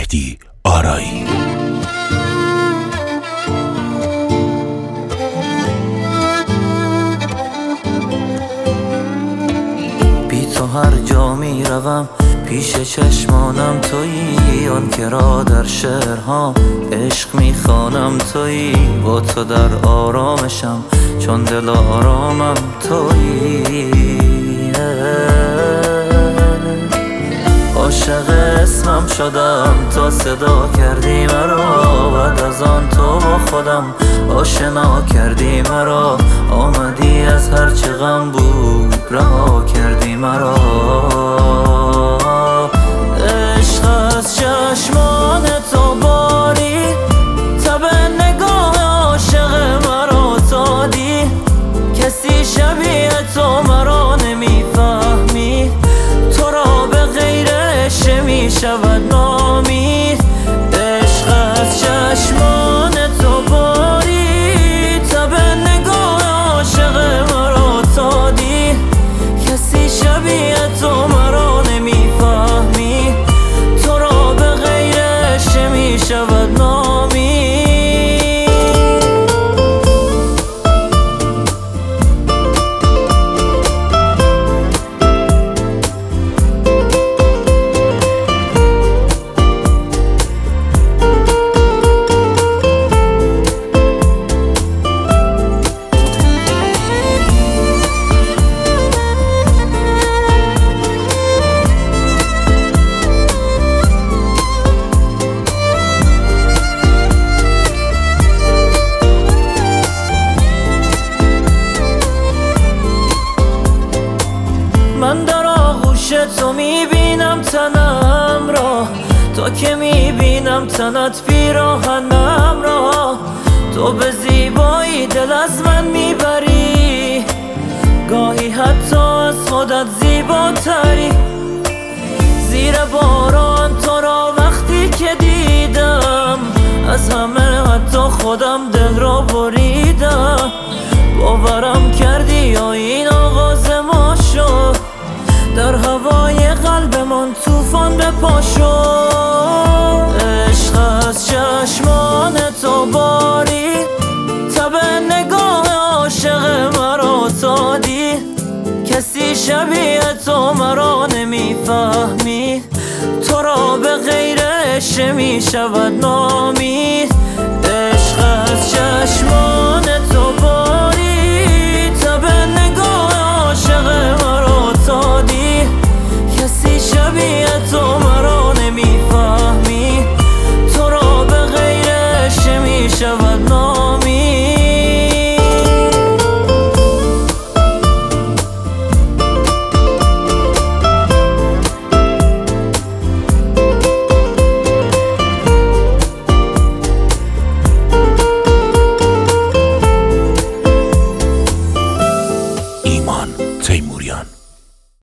مهدی آرایی. بی تو هر جا می روم پیش چشمانم تویی، آن که را در شعرها عشق می خوانم تویی. با تو در آرامشم چون دل آرامم تویی. عاشق اسمم شدم تا صدا کردی مرا، بعد از آن تو با خودم آشنا کردی مرا. آمدی از هرچه غم بود رها کردی مرا. عشق از چشمان تو باری، تب نگاه عاشق مرا دادی. کسی شبیه تو مرا نمیفهمی، تو را به غیر عشق می شود نامی. عشق از چشمان تو باری، تب نگاه عاشق مرا دادی. کسی شبیه تو مرا نمیفهمی، تو را به غیر عشق می شود نامی. من در آغوش تو میبینم تنم را، تا که میبینم تنت پیراهنم را. تو به زیبایی دل از من میبری، گاهی حتی از خودت زیباتری. زیر باران تو را وقتی که دیدم، از همه حتی خودم دل را بریدم. باورم کردی یا این آغاز ما شد، در هوای قلبمان طوفان به پا شد. عشق از چشمان تو باری، تب نگاه عاشق مرا دادی. کسی شبیه تو مرا نمیفهمی، تو را به غیر عشق می شود نامی.